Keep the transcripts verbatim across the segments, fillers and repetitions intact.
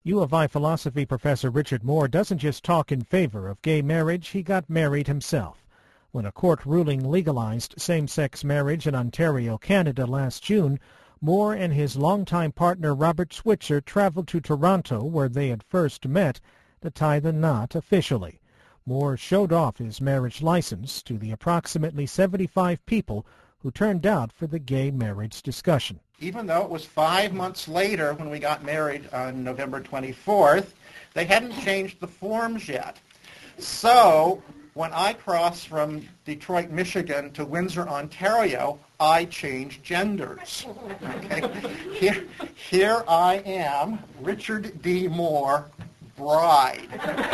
U of I philosophy professor Richard Moore doesn't just talk in favor of gay marriage, he got married himself. When a court ruling legalized same-sex marriage in Ontario, Canada last June, Moore and his longtime partner Robert Switzer traveled to Toronto, where they had first met, to tie the knot officially. Moore showed off his marriage license to the approximately seventy-five people who turned out for the gay marriage discussion. Even though it was five months later when we got married on November twenty-fourth, they hadn't changed the forms yet. So when I crossed from Detroit, Michigan to Windsor, Ontario, I changed genders. Okay? Here, here I am, Richard D. Moore, bride.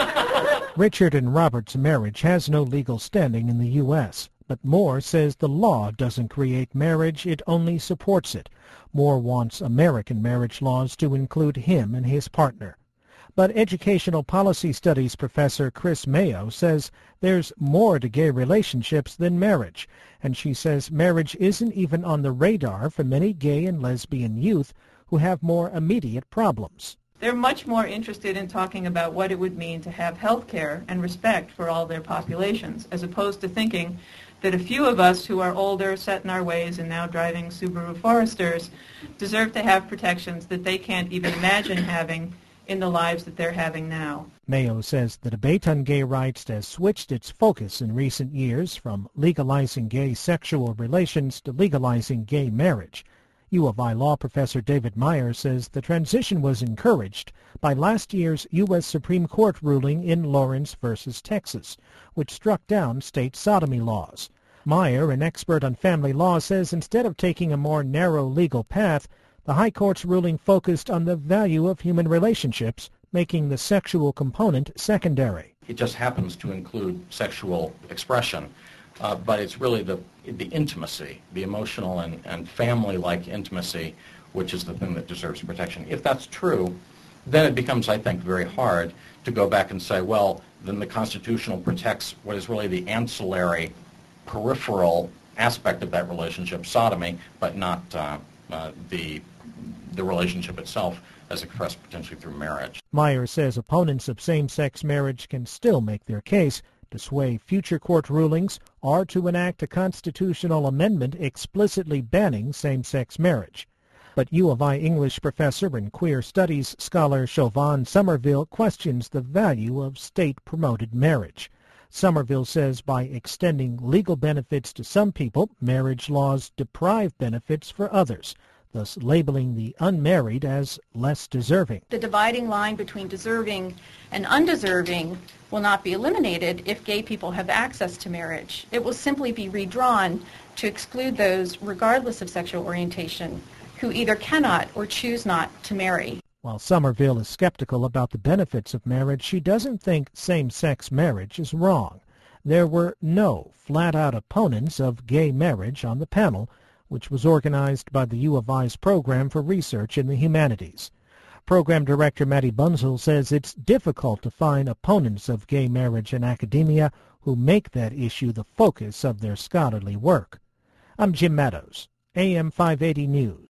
Richard and Robert's marriage has no legal standing in the U S, but Moore says the law doesn't create marriage, it only supports it. Moore wants American marriage laws to include him and his partner. But educational policy studies professor Chris Mayo says there's more to gay relationships than marriage, and she says marriage isn't even on the radar for many gay and lesbian youth who have more immediate problems. They're much more interested in talking about what it would mean to have health care and respect for all their populations, as opposed to thinking that a few of us who are older, set in our ways, and now driving Subaru Foresters deserve to have protections that they can't even imagine having in the lives that they're having now. Mayo says the debate on gay rights has switched its focus in recent years from legalizing gay sexual relations to legalizing gay marriage. U of I law professor David Meyer says the transition was encouraged by last year's U S Supreme Court ruling in Lawrence versus Texas, which struck down state sodomy laws. Meyer, an expert on family law, says instead of taking a more narrow legal path, the High Court's ruling focused on the value of human relationships, making the sexual component secondary. It just happens to include sexual expression, uh, but it's really the, the intimacy, the emotional and, and family-like intimacy, which is the thing that deserves protection. If that's true, then it becomes, I think, very hard to go back and say, well, then the Constitution protects what is really the ancillary, peripheral aspect of that relationship, sodomy, but not uh, uh, the the relationship itself as expressed potentially through marriage. Meyer says opponents of same-sex marriage can still make their case to sway future court rulings or to enact a constitutional amendment explicitly banning same-sex marriage. But U of I English professor and queer studies scholar Chauvin Somerville questions the value of state-promoted marriage. Somerville says by extending legal benefits to some people, marriage laws deprive benefits for others, thus labeling the unmarried as less deserving. The dividing line between deserving and undeserving will not be eliminated if gay people have access to marriage. It will simply be redrawn to exclude those, regardless of sexual orientation, who either cannot or choose not to marry. While Somerville is skeptical about the benefits of marriage, she doesn't think same-sex marriage is wrong. There were no flat-out opponents of gay marriage on the panel, which was organized by the U of I's Program for Research in the Humanities. Program Director Matty Bunzel says it's difficult to find opponents of gay marriage in academia who make that issue the focus of their scholarly work. I'm Jim Meadows, A M five eighty News.